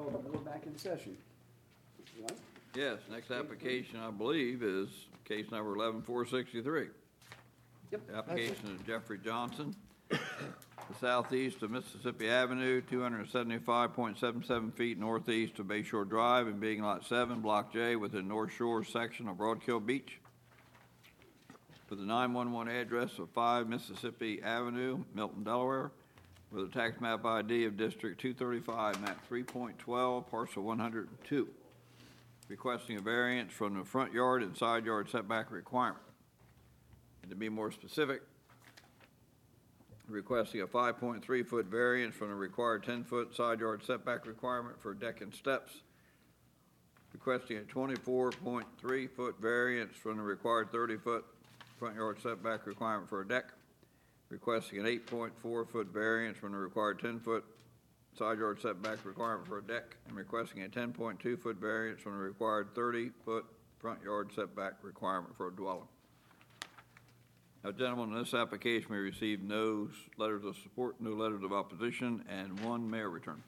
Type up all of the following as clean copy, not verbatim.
call the board back in session. Right? Yes, next application, I believe, is case number 11463. Yep. The application is Jeffrey Johnson, the southeast of Mississippi Avenue, 275.77 feet northeast of Bayshore Drive, and being Lot 7, Block J, within North Shore section of Broadkill Beach, with a 911 address of 5 Mississippi Avenue, Milton, Delaware, with a tax map ID of District 235, map 3.12, parcel 102, requesting a variance from the front yard and side yard setback requirement. And to be more specific, requesting a 5.3-foot variance from the required 10-foot side yard setback requirement for deck and steps, requesting a 24.3-foot variance from the required 30-foot front yard setback requirement for a deck, requesting an 8.4-foot variance from the required 10-foot side yard setback requirement for a deck, and requesting a 10.2-foot variance from the required 30-foot front yard setback requirement for a dwelling. Now, gentlemen, in this application, we received no letters of support, no letters of opposition, and one mayor return.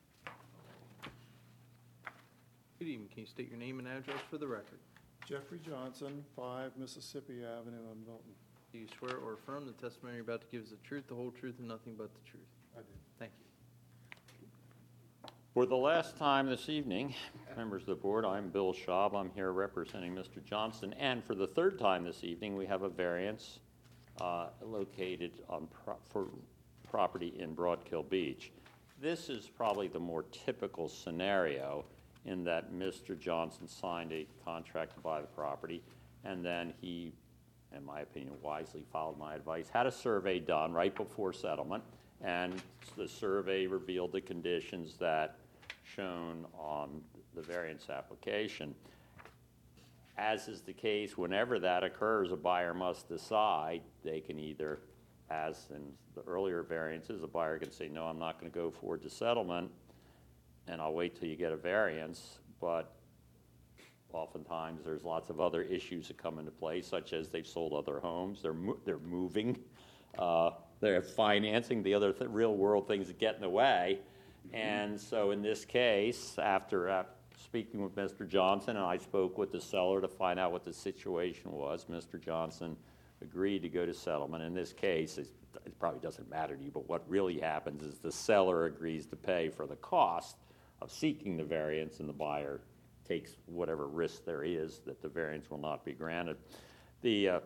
Good evening. Can you state your name and address for the record? Jeffrey Johnson, 5 Mississippi Avenue in Milton. Do you swear or affirm the testimony you're about to give is the truth, the whole truth, and nothing but the truth? I do. Thank you. For the last time this evening, members of the board, I'm Bill Schaub. I'm here representing Mr. Johnson. And for the third time this evening, we have a variance located on for property in Broadkill Beach. This is probably the more typical scenario in that Mr. Johnson signed a contract to buy the property, and then he, in my opinion, wisely followed my advice, had a survey done right before settlement, and the survey revealed the conditions that shown on the variance application. As is the case, whenever that occurs, a buyer must decide. They can either, as in the earlier variances, a buyer can say, no, I'm not going to go forward to settlement, and I'll wait till you get a variance. But oftentimes there's lots of other issues that come into play, such as they've sold other homes, they're moving, they're financing, the other real world things that get in the way. And so in this case, after speaking with Mr. Johnson, and I spoke with the seller to find out what the situation was, Mr. Johnson agreed to go to settlement. In this case, it probably doesn't matter to you, but what really happens is the seller agrees to pay for the cost of seeking the variance, and the buyer takes whatever risk there is that the variance will not be granted. The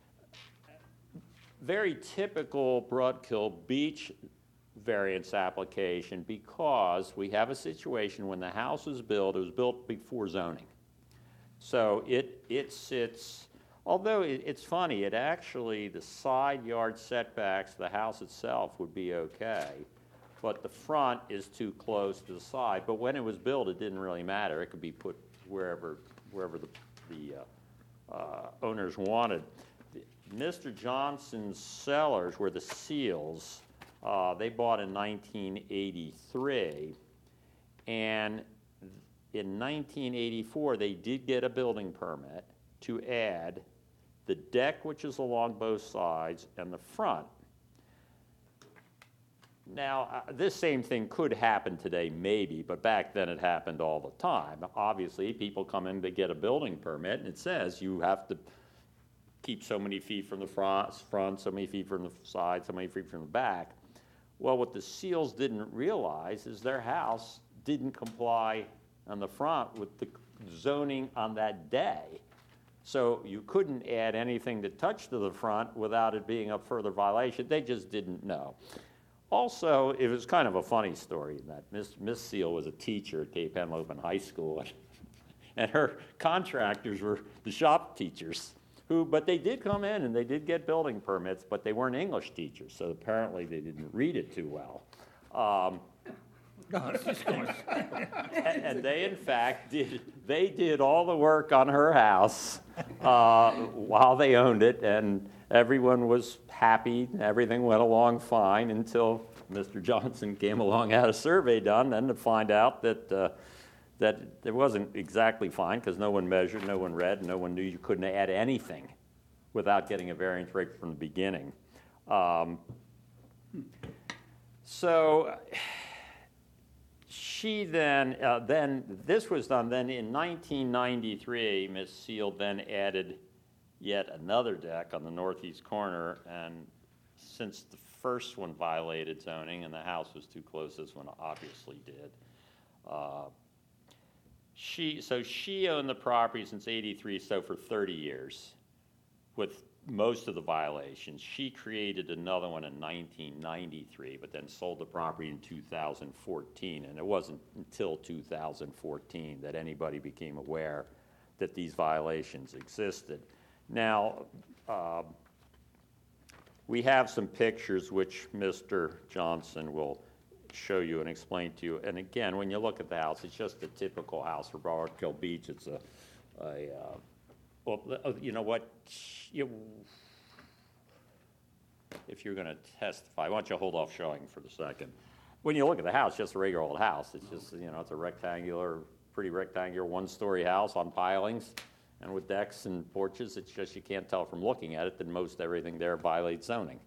very typical Broadkill Beach variance application, because we have a situation when the house was built, it was built before zoning. So it sits, although it's funny, it actually, the side yard setbacks, the house itself would be okay, but the front is too close to the side. But when it was built, it didn't really matter. It could be put wherever the owners wanted. Mr. Johnson's cellars were the Seals. They bought in 1983, and in 1984 they did get a building permit to add the deck, which is along both sides, and the front. Now, this same thing could happen today, maybe, but back then it happened all the time. Obviously, people come in to get a building permit, and it says you have to keep so many feet from the front, so many feet from the side, so many feet from the back. Well, what the Seals didn't realize is their house didn't comply on the front with the zoning on that day. So you couldn't add anything to touch to the front without it being a further violation. They just didn't know. Also, it was kind of a funny story in that Miss Seal was a teacher at Cape Henlopen High School, and her contractors were the shop teachers. But they did come in and they did get building permits, but they weren't English teachers, so apparently they didn't read it too well. And they, in fact, did all the work on her house while they owned it, and everyone was happy. Everything went along fine until Mr. Johnson came along, had a survey done, then to find out that it wasn't exactly fine because no one measured, no one read, no one knew you couldn't add anything without getting a variance right from the beginning. So She then, this was done then in 1993. Ms. Seal then added yet another deck on the northeast corner, and since the first one violated zoning and the house was too close, this one obviously did. She owned the property since '83, so for 30 years, with most of the violations. She created another one in 1993, but then sold the property in 2014, and it wasn't until 2014 that anybody became aware that these violations existed. Now, we have some pictures which Mr. Johnson will show you and explain to you. And again, when you look at the house, it's just a typical house for Broward Kill Beach. It's well, you know what? If you're going to testify, why don't you hold off showing for the second? When you look at the house, it's just a regular old house. It's just, it's a pretty rectangular one-story house on pilings and with decks and porches. It's just you can't tell from looking at it that most everything there violates zoning.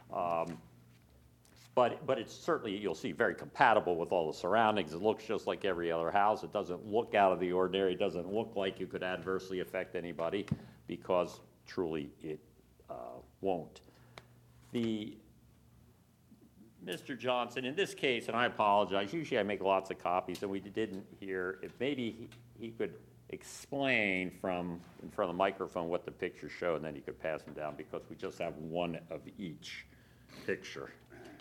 But it's certainly, you'll see, very compatible with all the surroundings. It looks just like every other house. It doesn't look out of the ordinary. It doesn't look like you could adversely affect anybody, because truly it won't. Mr. Johnson, in this case, and I apologize, usually I make lots of copies, and we didn't hear, if maybe he could explain from in front of the microphone what the pictures show, and then you could pass them down, because we just have one of each picture.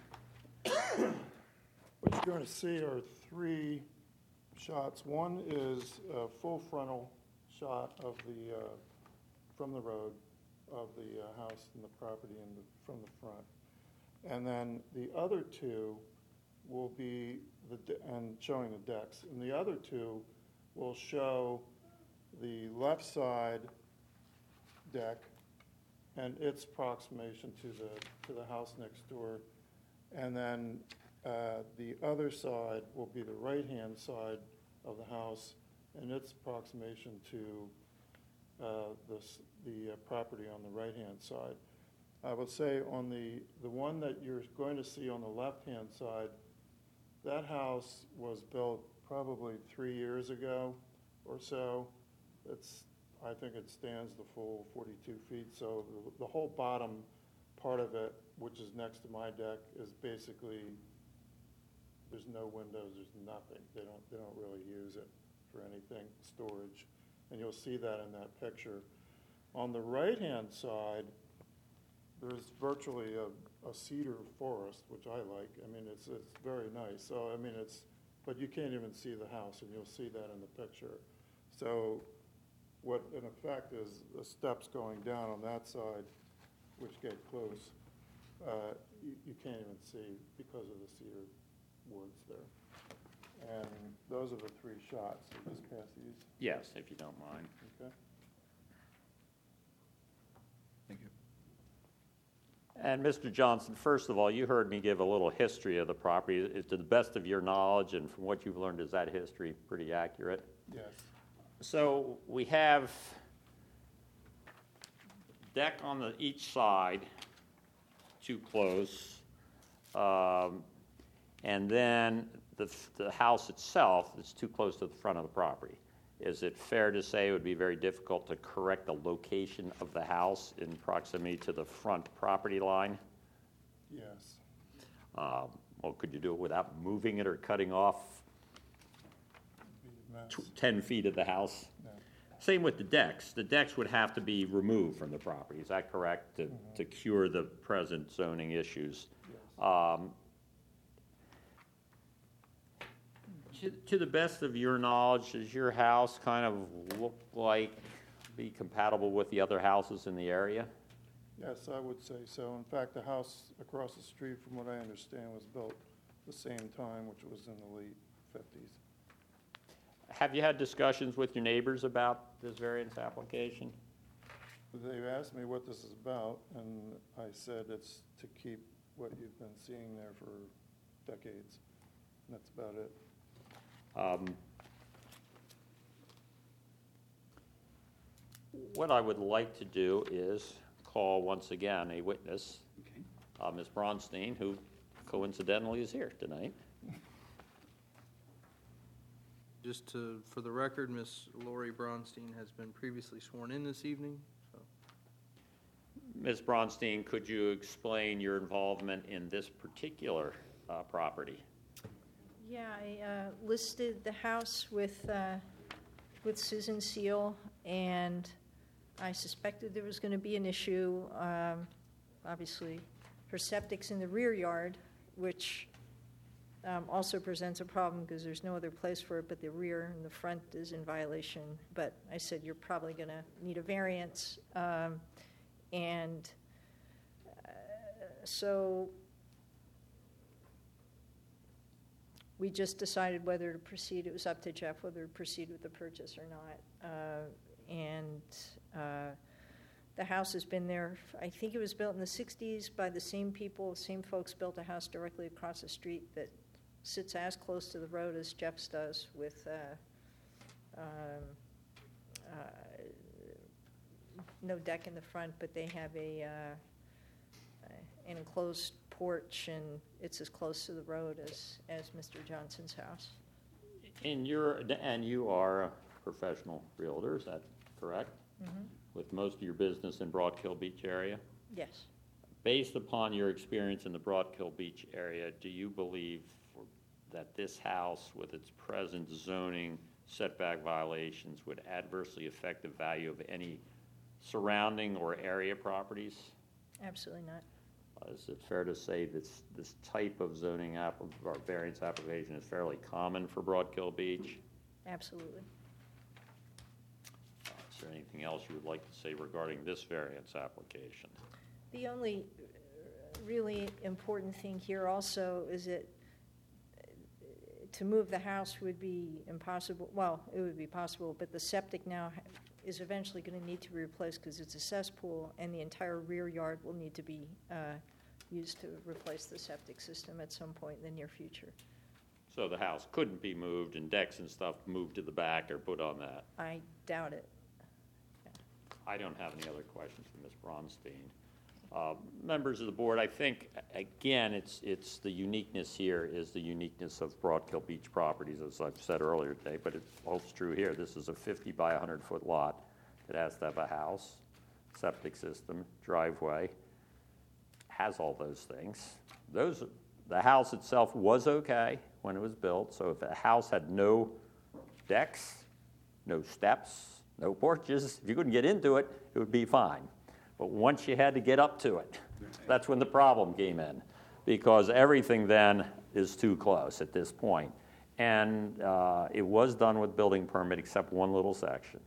What you're going to see are three shots. One is a full frontal shot of from the road of the house and the property from the front. And then the other two will be and showing the decks. And the other two will show the left side deck and its approximation to the house next door. And then the other side will be the right-hand side of the house and its approximation to the property on the right-hand side. I would say on the one that you're going to see on the left-hand side, that house was built probably 3 years ago or so. I think it stands the full 42 feet. So the whole bottom part of it, which is next to my deck, is basically, there's no windows, there's nothing. They don't really use it for anything, storage. And you'll see that in that picture. On the right-hand side, there's virtually a cedar forest, which I like. I mean, it's very nice. So, I mean, but you can't even see the house, and you'll see that in the picture. So what, in effect, is the steps going down on that side, which get close, you can't even see because of the cedar woods there. And those are the three shots. So just pass these. Yes, if you don't mind. Okay. Thank you. And Mr. Johnson, first of all, you heard me give a little history of the property. To the best of your knowledge and from what you've learned, is that history pretty accurate? Yes. So we have deck on each side, too close, and then the house itself is too close to the front of the property. Is it fair to say it would be very difficult to correct the location of the house in proximity to the front property line? Yes. Well, could you do it without moving it or cutting off Be a mess. 10 feet of the house? No. Same with the decks. The decks would have to be removed from the property. Is that correct? To cure the present zoning issues. Yes. To the best of your knowledge, does your house kind of look like be compatible with the other houses in the area? Yes, I would say so. In fact, the house across the street, from what I understand, was built the same time, which was in the late 50s. Have you had discussions with your neighbors about this variance application? They asked me what this is about, and I said it's to keep what you've been seeing there for decades. And that's about it. What I would like to do is call once again a witness, Okay. Ms. Bronstein, who coincidentally is here tonight. For the record, Ms. Lori Bronstein has been previously sworn in this evening, so. Ms. Bronstein, could you explain your involvement in this particular property? Yeah, I listed the house with Susan Seal, and I suspected there was going to be an issue. Obviously, her septic's in the rear yard, which also presents a problem because there's no other place for it, but the rear and the front is in violation. But I said, you're probably going to need a variance. So we just decided whether to proceed. It was up to Jeff whether to proceed with the purchase or not. The house has been there, I think it was built in the 60s by the same people. The same folks built a house directly across the street that sits as close to the road as Jeff's does, with no deck in the front, but they have an enclosed porch, and it's as close to the road as Mr. Johnson's house. And you are a professional realtor, is that correct? Mm-hmm. With most of your business in Broadkill Beach area? Yes. Based upon your experience in the Broadkill Beach area, do you believe that this house, with its present zoning setback violations, would adversely affect the value of any surrounding or area properties? Absolutely not. Is it fair to say this type of zoning or variance application is fairly common for Broadkill Beach? Absolutely. Is there anything else you would like to say regarding this variance application? The only really important thing here also is that to move the house would be impossible. Well, it would be possible, but the septic now is eventually going to need to be replaced because it's a cesspool, and the entire rear yard will need to be used to replace the septic system at some point in the near future. So the house couldn't be moved and decks and stuff moved to the back or put on that? I doubt it. I don't have any other questions for Ms. Bronstein. Members of the board, I think, again, it's the uniqueness here is the uniqueness of Broadkill Beach properties, as I've said earlier today, but it holds true here. This is a 50 by 100-foot lot that has to have a house, septic system, driveway, has all those things. The house itself was okay when it was built, so if a house had no decks, no steps, no porches, if you couldn't get into it, it would be fine. But once you had to get up to it, that's when the problem came in, because everything then is too close at this point. And it was done with building permit except one little section.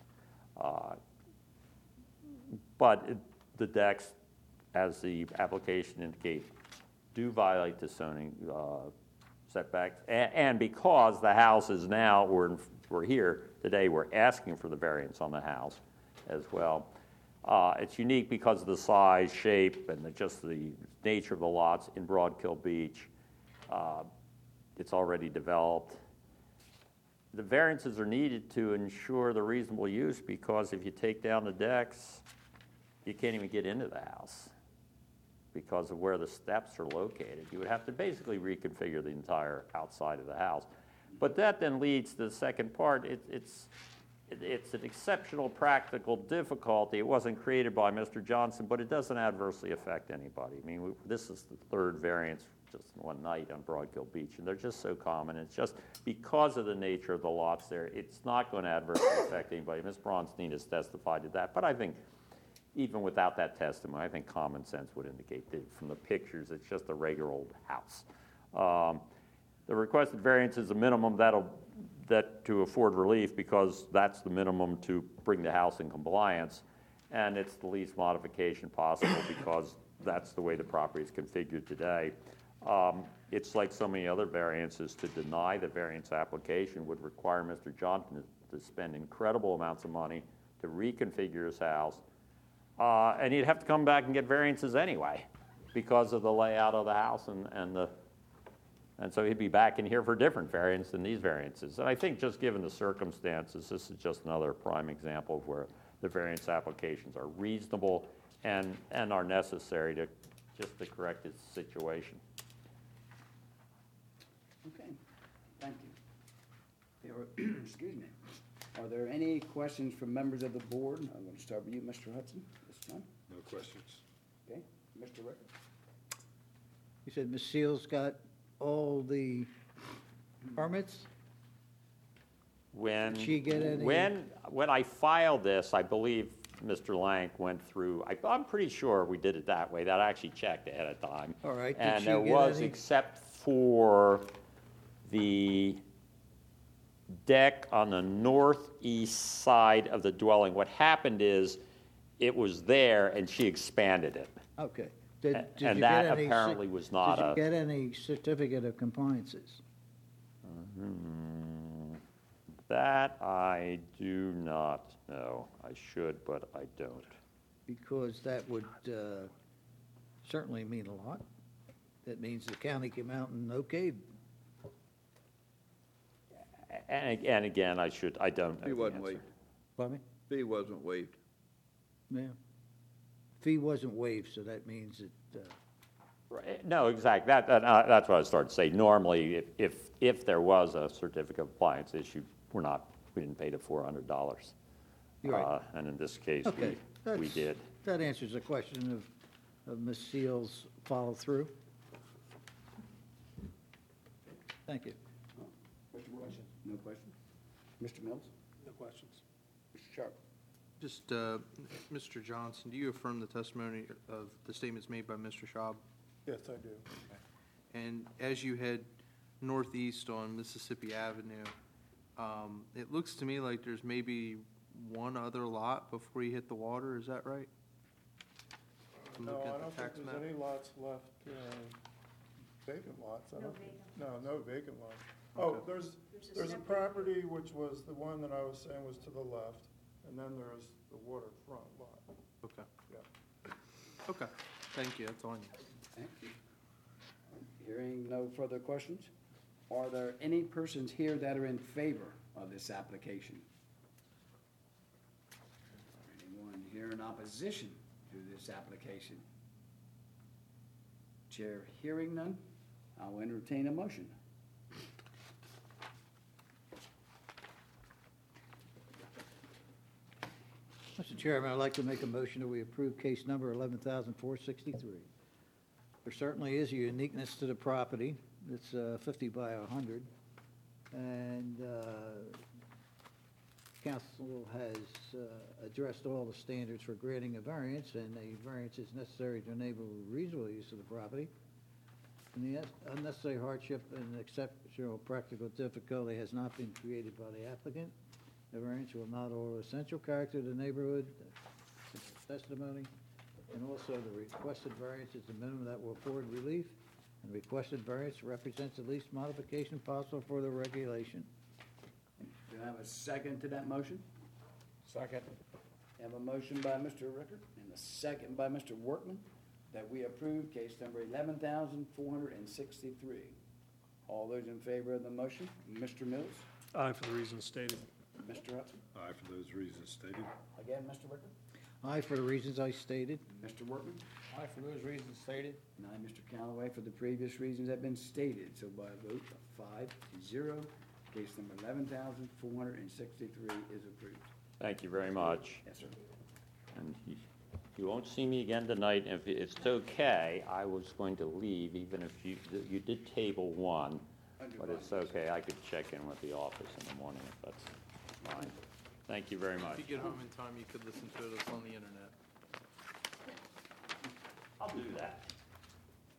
The decks, as the application indicates, do violate the zoning setbacks. And because the house is now, we're here today, we're asking for the variance on the house as well. It's unique because of the size, shape, and just the nature of the lots in Broadkill Beach. It's already developed. The variances are needed to ensure the reasonable use, because if you take down the decks, you can't even get into the house because of where the steps are located. You would have to basically reconfigure the entire outside of the house. But that then leads to the second part. It's an exceptional practical difficulty. It wasn't created by Mr. Johnson, but it doesn't adversely affect anybody. I mean, this is the third variance just one night on Broadkill Beach, and they're just so common. It's just because of the nature of the lots there, it's not going to adversely affect anybody. Ms. Bronstein has testified to that, but I think even without that testimony, I think common sense would indicate that from the pictures, it's just a regular old house. The requested variance is a minimum that to afford relief, because that's the minimum to bring the house in compliance, and it's the least modification possible because that's the way the property is configured today. It's like so many other variances. To deny the variance application would require Mr. Johnson to spend incredible amounts of money to reconfigure his house, and he'd have to come back and get variances anyway because of the layout of the house and so he'd be back in here for a different variance than these variances. And I think just given the circumstances, this is just another prime example of where the variance applications are reasonable and are necessary to correct this situation. Okay, thank you. excuse me. Are there any questions from members of the board? I'm going to start with you, Mr. Hudson, this time. No questions. Okay, Mr. Ricker? You said Ms. Seals got all the permits? When, Did she get any- when I filed this, I believe Mr. Lank went through, I'm pretty sure we did it that way, that I actually checked ahead of time. All right, did And she there get was, any- except for the deck on the northeast side of the dwelling, what happened is, it was there and she expanded it. Okay. Did And you get that any apparently was not Did a- you get any certificate of compliances? That I do not know. I should, but I don't. Because that would certainly mean a lot. That means the county came out and okayed. And again, I don't know Fee the wasn't answer. waived. Pardon me? Fee wasn't waived. Yeah. Fee wasn't waived, so that means that, Right. No, exactly. That's what I started to say. Normally, if there was a certificate of compliance issue, we didn't pay the $400. You're right. And in this case, okay. we that's- did. That answers the question of Ms. Seals' follow-through. Thank you. Mr. Wilson? No questions? Mr. Mills? No questions. Mr. Sharp? Just, Mr. Johnson, do you affirm the testimony of the statements made by Mr. Schaub? Yes, I do. And as you head northeast on Mississippi Avenue, it looks to me like there's maybe one other lot before you hit the water, is that right? I'm No, looking I at don't the think tax there's map. any lots left, vacant lots. I don't think. No vacant lots. Oh, there's a property which was the one that I was saying was to the left, and then there's the waterfront lot. Okay, Yeah. okay, thank you, that's all I need. Thank you. Hearing no further questions, are there any persons here that are in favor of this application? Anyone here in opposition to this application? Chair hearing none, I'll entertain a motion. Mr. Chairman, I'd like to make a motion that we approve case number 11,463. There certainly is a uniqueness to the property. It's 50 by 100. And council has addressed all the standards for granting a variance, and a variance is necessary to enable reasonable use of the property. And the unnecessary hardship and exceptional practical difficulty has not been created by the applicant. The variance will not alter essential character of the neighborhood, testimony, and also the requested variance is the minimum that will afford relief, and the requested variance represents the least modification possible for the regulation. Do I have a second to that motion? Second. I have a motion by Mr. Rickard and a second by Mr. Workman that we approve case number 11,463. All those in favor of the motion, Mr. Mills, Aye for the reasons stated. Mr. Hudson, Aye for those reasons stated. again, Mr. Rickard, Aye for the reasons I stated. Mr. Workman, Aye for those reasons stated. and I, Mr. Callaway, for the previous reasons that have been stated. So by a vote of 5-0, case number 11,463 is approved. Thank you very much. Yes, sir. And you won't see me again tonight. If it's okay, I was going to leave, even if you did table one, but it's okay. I could check in with the office in the morning if that's fine. Thank you very much. If you get home in time, you could listen to us on the internet. I'll do that.